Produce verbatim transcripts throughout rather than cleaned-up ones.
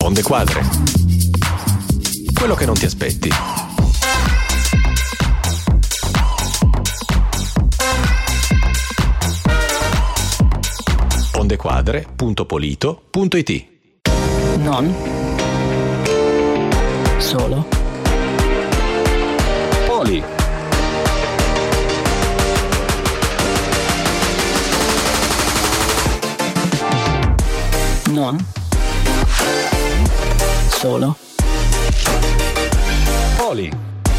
Onde Quadre. Quello che non ti aspetti. ondequadre punto polito punto it. Non solo Poli. Non solo Poli.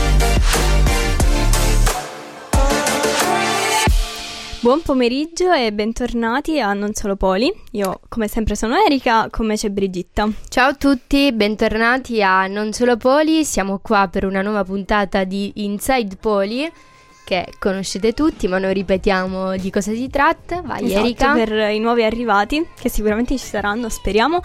Buon pomeriggio e bentornati a Non Solo Poli. Io come sempre sono Erika, con me c'è Brigitta. Ciao a tutti, bentornati a Non Solo Poli. Siamo qua per una nuova puntata di Inside Poli, che conoscete tutti, ma noi ripetiamo di cosa si tratta. Vai, esatto, Erika. Per i nuovi arrivati, che sicuramente ci saranno, speriamo.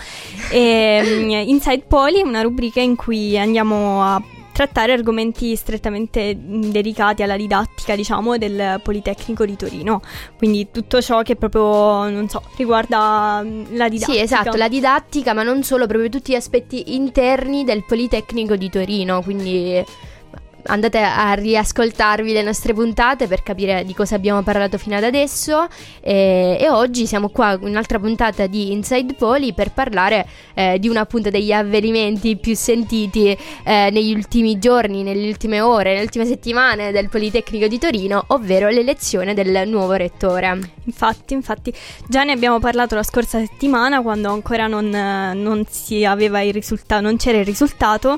E, Inside Poli è una rubrica in cui andiamo a trattare argomenti strettamente dedicati alla didattica, diciamo, del Politecnico di Torino. Quindi tutto ciò che proprio, non so, riguarda la didattica. Sì, esatto, la didattica, ma non solo, proprio tutti gli aspetti interni del Politecnico di Torino. Quindi andate a riascoltarvi le nostre puntate per capire di cosa abbiamo parlato fino ad adesso, e, e oggi siamo qua in un'altra puntata di Inside Poli per parlare eh, di una appunto degli avvenimenti più sentiti eh, negli ultimi giorni, nelle ultime ore, nelle ultime settimane del Politecnico di Torino, ovvero l'elezione del nuovo rettore. Infatti, infatti, già ne abbiamo parlato la scorsa settimana, quando ancora non, non si aveva il risultato, non c'era il risultato,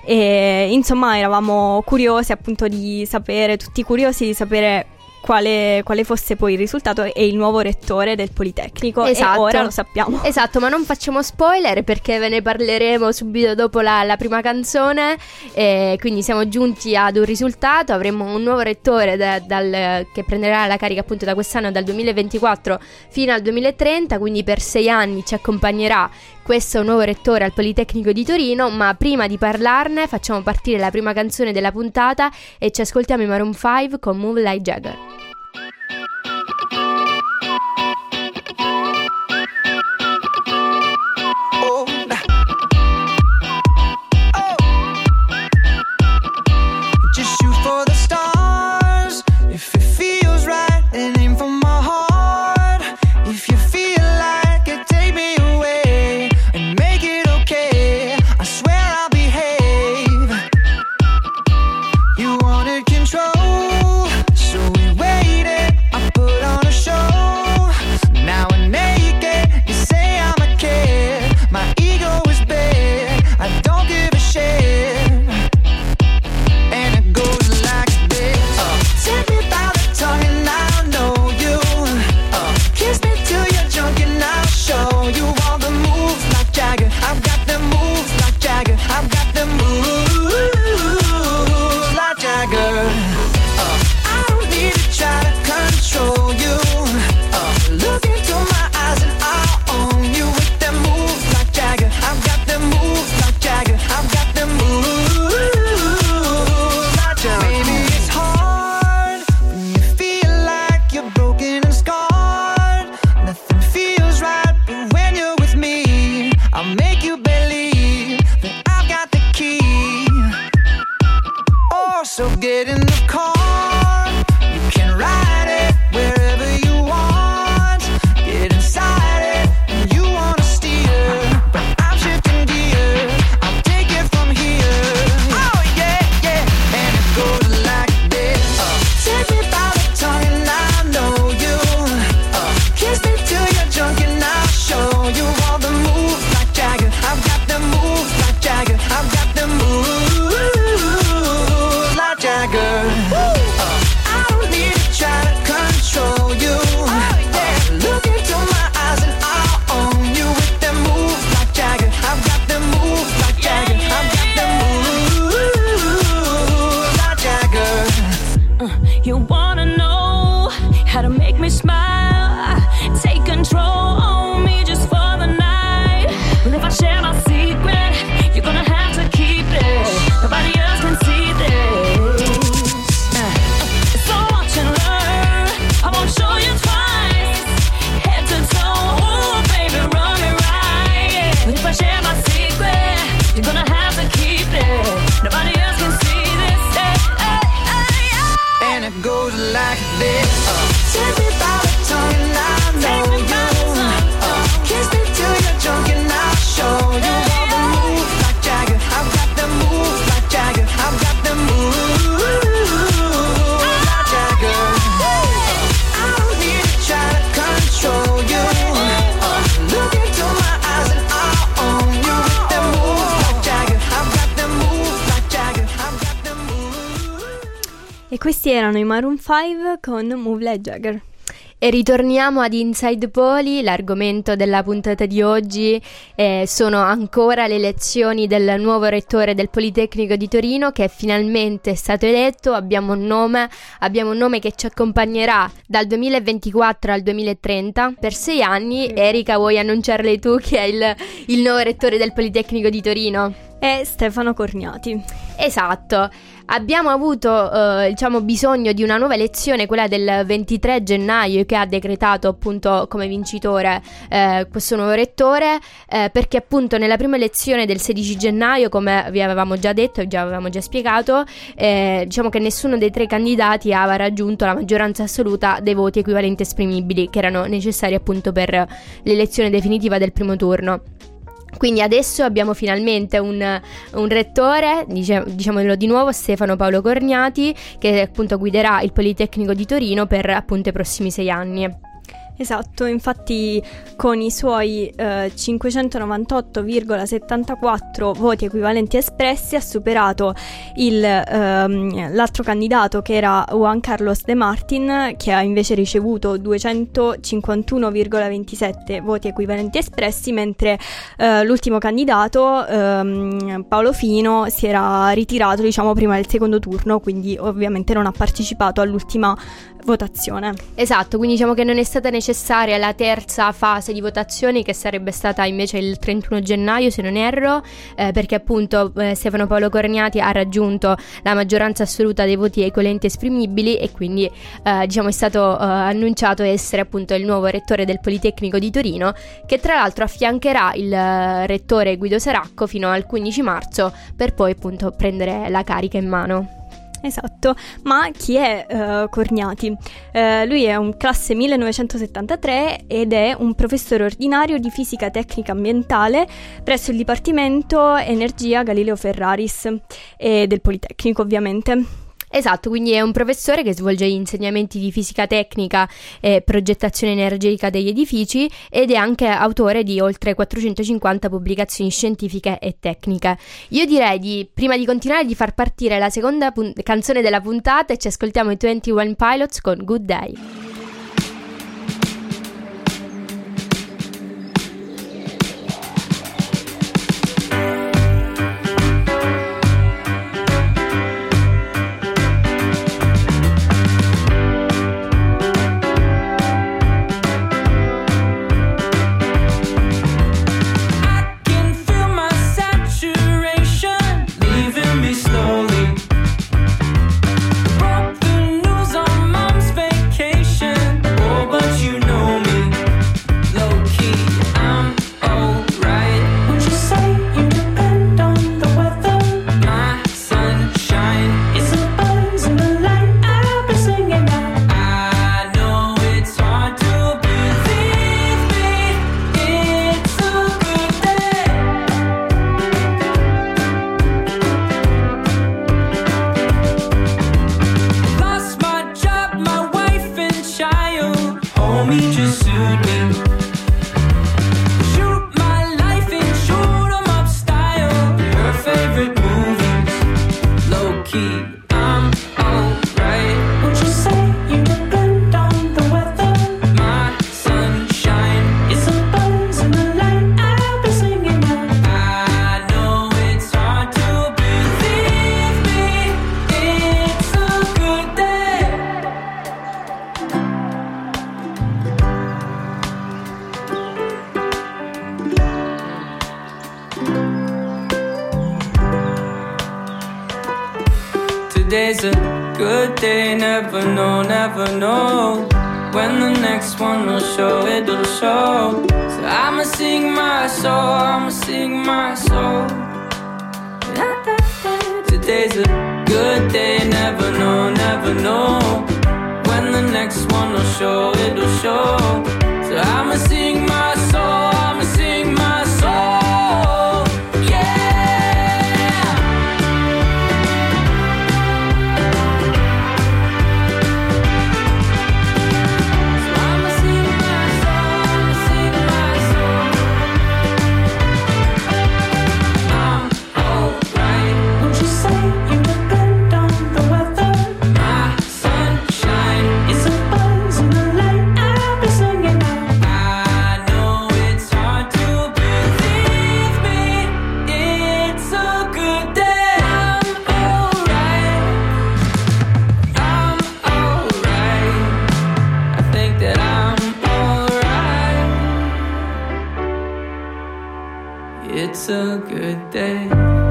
e insomma eravamo curiosi appunto di sapere, tutti curiosi di sapere quale, quale fosse poi il risultato e il nuovo rettore del Politecnico. Esatto. E ora lo sappiamo. Esatto, ma non facciamo spoiler perché ve ne parleremo subito dopo la, la prima canzone, e quindi siamo giunti ad un risultato. Avremo un nuovo rettore da, dal, che prenderà la carica appunto da quest'anno, dal duemilaventiquattro fino al duemilatrenta, quindi per sei anni ci accompagnerà questo nuovo rettore al Politecnico di Torino. Ma prima di parlarne facciamo partire la prima canzone della puntata e ci ascoltiamo i Maroon five con Move Like Jagger. Jagger. goes like this. Uh, Take me by the tongue and I know you. Uh, kiss me till you're drunk and I'll show you all the moves like Jagger. I've got them moves like Jagger. I've got them moves like Jagger. I don't need to try to control you. Uh, look into my eyes and I'll own you with them moves like Jagger. I've got them moves like Jagger. I've got them moves. E questi erano i Maroon cinque con Move Like Jagger. E ritorniamo ad Inside Poli. L'argomento della puntata di oggi eh, sono ancora le elezioni del nuovo rettore del Politecnico di Torino, che finalmente è stato eletto. Abbiamo un nome, abbiamo un nome che ci accompagnerà dal duemilaventiquattro al duemilatrenta per sei anni. Erika, vuoi annunciarle tu chi è il, il nuovo rettore del Politecnico di Torino? È Stefano Corniati. Esatto. Abbiamo avuto eh, diciamo bisogno di una nuova elezione, quella del ventitré gennaio, che ha decretato appunto come vincitore eh, questo nuovo rettore, eh, perché appunto nella prima elezione del sedici gennaio, come vi avevamo già detto e già avevamo già spiegato, eh, diciamo che nessuno dei tre candidati aveva raggiunto la maggioranza assoluta dei voti equivalenti esprimibili che erano necessari appunto per l'elezione definitiva del primo turno. Quindi adesso abbiamo finalmente un, un rettore, dice, diciamolo di nuovo, Stefano Paolo Corniati, che appunto guiderà il Politecnico di Torino per appunto i prossimi sei anni. Esatto, infatti con i suoi eh, cinquecentonovantotto virgola settantaquattro voti equivalenti espressi ha superato il, ehm, l'altro candidato, che era Juan Carlos De Martin, che ha invece ricevuto duecentocinquantuno virgola ventisette voti equivalenti espressi, mentre eh, l'ultimo candidato, ehm, Paolo Fino, si era ritirato diciamo prima del secondo turno, quindi ovviamente non ha partecipato all'ultima votazione. Esatto, quindi diciamo che non è stata necessaria la terza fase di votazioni, che sarebbe stata invece il trentuno gennaio se non erro, eh, perché appunto eh, Stefano Paolo Corniati ha raggiunto la maggioranza assoluta dei voti equivalenti esprimibili e quindi eh, diciamo è stato eh, annunciato essere appunto il nuovo rettore del Politecnico di Torino, che tra l'altro affiancherà il eh, rettore Guido Saracco fino al quindici marzo, per poi appunto prendere la carica in mano. Esatto, ma chi è uh, Corniati? Uh, lui è un classe millenovecentosettantatré ed è un professore ordinario di fisica tecnica ambientale presso il Dipartimento Energia Galileo Ferraris e del Politecnico, ovviamente. Esatto, quindi è un professore che svolge insegnamenti di fisica tecnica e progettazione energetica degli edifici ed è anche autore di oltre quattrocentocinquanta pubblicazioni scientifiche e tecniche. Io direi di, prima di continuare, di far partire la seconda pun- canzone della puntata e ci ascoltiamo i ventuno Pilots con Good Day. Today's a good day, never know, never know when the next one will show, it'll show. So I'ma sing my soul, I'ma sing my soul. Today's a good day, never know, never know show, it'll show. So I'ma sing my soul, I'ma sing my soul, yeah. So I'ma sing my soul, I'ma sing my soul. I'm alright. Won't you say you depend on the weather? My sunshine, It's a buzz in the light I'll be singing out. I know it's hard to believe me. It's a good day. I'm alright. I'm alright. I think that I'm alright. It's a good day.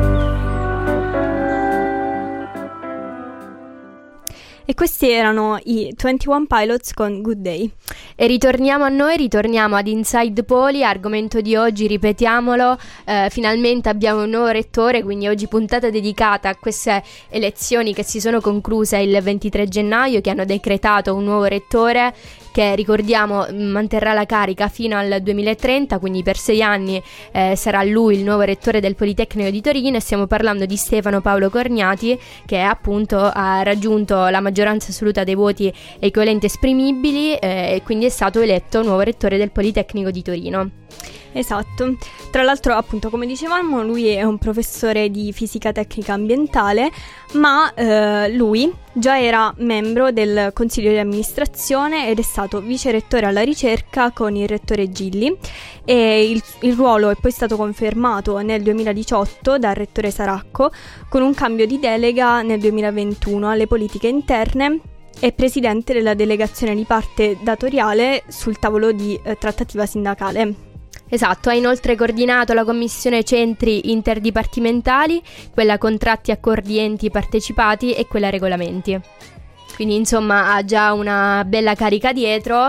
E questi erano i ventuno Pilots con Good Day. E ritorniamo a noi, ritorniamo ad Inside Poli, argomento di oggi, ripetiamolo, eh, finalmente abbiamo un nuovo rettore, quindi oggi puntata dedicata a queste elezioni che si sono concluse il ventitré gennaio, che hanno decretato un nuovo rettore che, ricordiamo, manterrà la carica fino al duemilatrenta, quindi per sei anni eh, sarà lui il nuovo rettore del Politecnico di Torino, e stiamo parlando di Stefano Paolo Corniati, che appunto ha raggiunto la maggioranza assoluta dei voti equivalenti esprimibili eh, e quindi è stato eletto nuovo rettore del Politecnico di Torino. Esatto, tra l'altro appunto come dicevamo lui è un professore di fisica tecnica ambientale, ma eh, lui già era membro del consiglio di amministrazione ed è stato vice rettore alla ricerca con il rettore Gilli, e il, il ruolo è poi stato confermato nel duemiladiciotto dal rettore Saracco con un cambio di delega nel duemilaventuno alle politiche interne. È presidente della delegazione di parte datoriale sul tavolo di eh, trattativa sindacale. Esatto, ha inoltre coordinato la commissione centri interdipartimentali, quella contratti, accordi, enti partecipati e quella regolamenti. Quindi insomma ha già una bella carica dietro,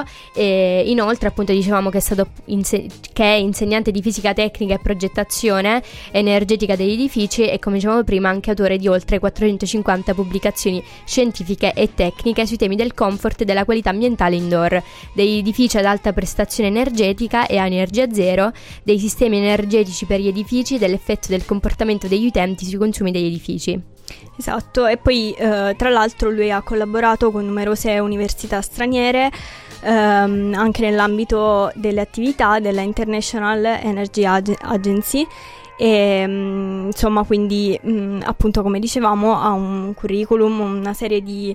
e inoltre appunto dicevamo che è stato inse- che è insegnante di fisica tecnica e progettazione energetica degli edifici, e come dicevamo prima anche autore di oltre quattrocentocinquanta pubblicazioni scientifiche e tecniche sui temi del comfort e della qualità ambientale indoor, degli edifici ad alta prestazione energetica e a energia zero, dei sistemi energetici per gli edifici, dell'effetto del comportamento degli utenti sui consumi degli edifici. Esatto, e poi eh, tra l'altro lui ha collaborato con numerose università straniere ehm, anche nell'ambito delle attività della International Energy Ag- Agency, e mh, insomma quindi mh, appunto come dicevamo ha un curriculum, una serie di,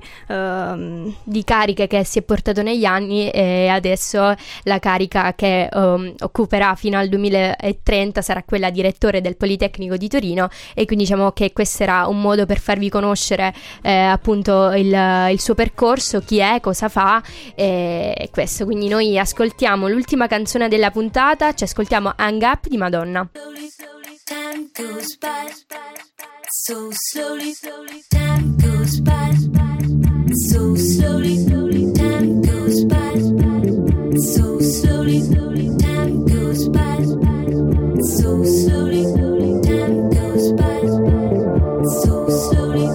ehm, di cariche che si è portato negli anni, e adesso la carica che um, occuperà fino al duemilatrenta sarà quella di rettore del Politecnico di Torino, e quindi diciamo che questo sarà un modo per farvi conoscere eh, appunto il, il suo percorso, chi è, cosa fa, e, e questo. Quindi noi ascoltiamo l'ultima canzone della puntata, ci ascoltiamo Hang Up di Madonna. Time goes by so slowly, time goes by so slowly, time goes by so slowly, time goes by so slowly, time goes by so slowly.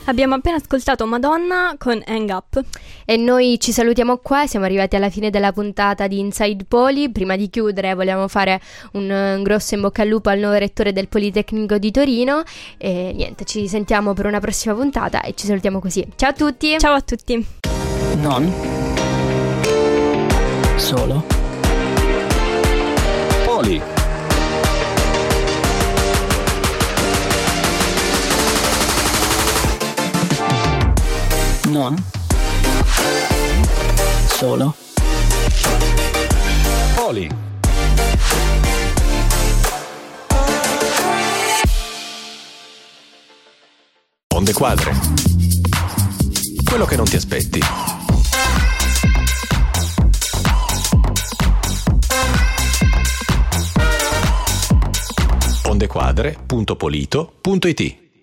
Abbiamo appena ascoltato Madonna con Hang Up. E noi ci salutiamo qua, siamo arrivati alla fine della puntata di Inside Poli. Prima di chiudere vogliamo fare un, un grosso in bocca al lupo al nuovo rettore del Politecnico di Torino e niente, ci sentiamo per una prossima puntata e ci salutiamo così. Ciao a tutti! Ciao a tutti! Non solo Poli. Non solo Poli. Onde quadre. Quello che non ti aspetti. ondequadre punto polito punto it